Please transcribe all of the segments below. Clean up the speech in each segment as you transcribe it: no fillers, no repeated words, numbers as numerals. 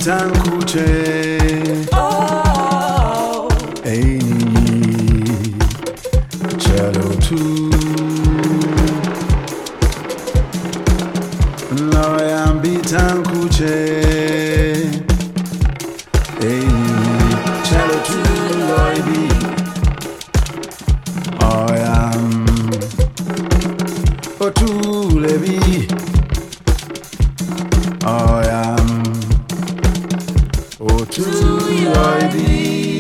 tankuche Ei Chalo tu Loyambi tankuche Ei Chalo tu loybi Oyam Otu lebi Oyam Otu loybi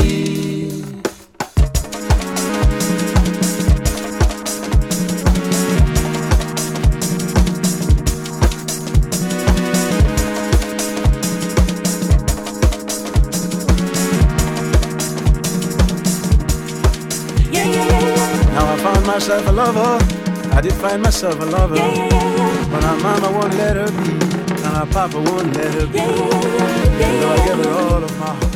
Myself a lover, I did find myself a lover. But our mama won't let her be, and our papa won't let her be. Though I gave her all of my heart,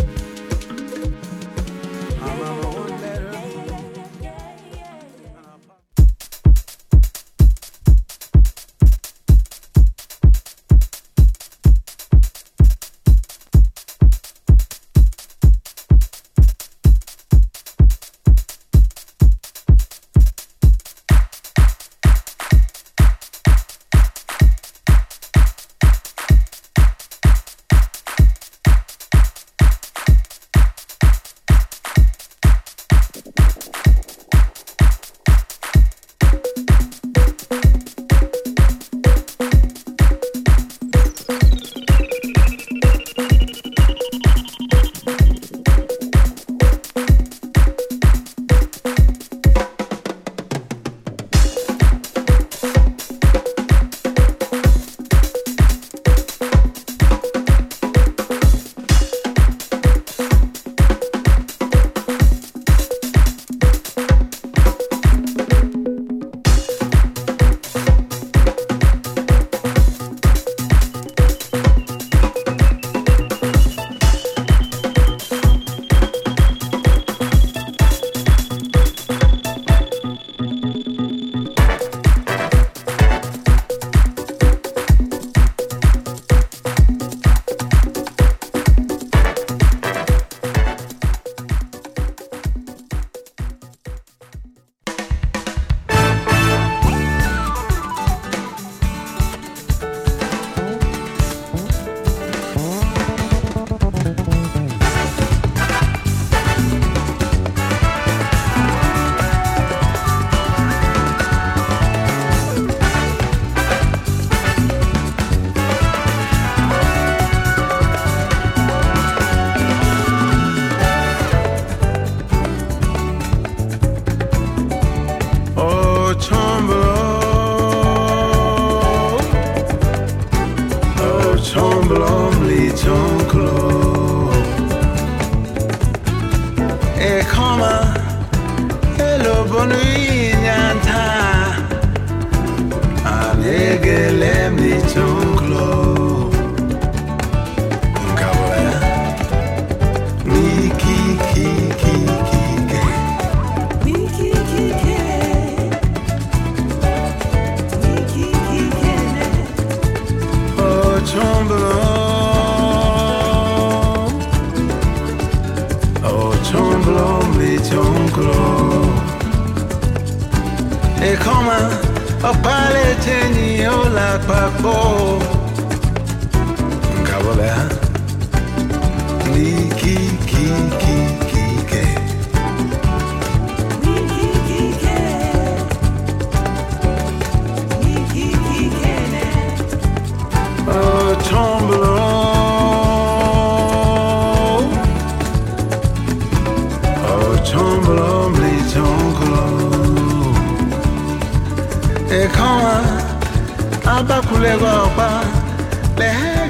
our mama won't let her be. E come a paleteni o la papo Cavola Ni ki ke Oh tombeau Oh tombeau li tonkolo E come a bakule go pa le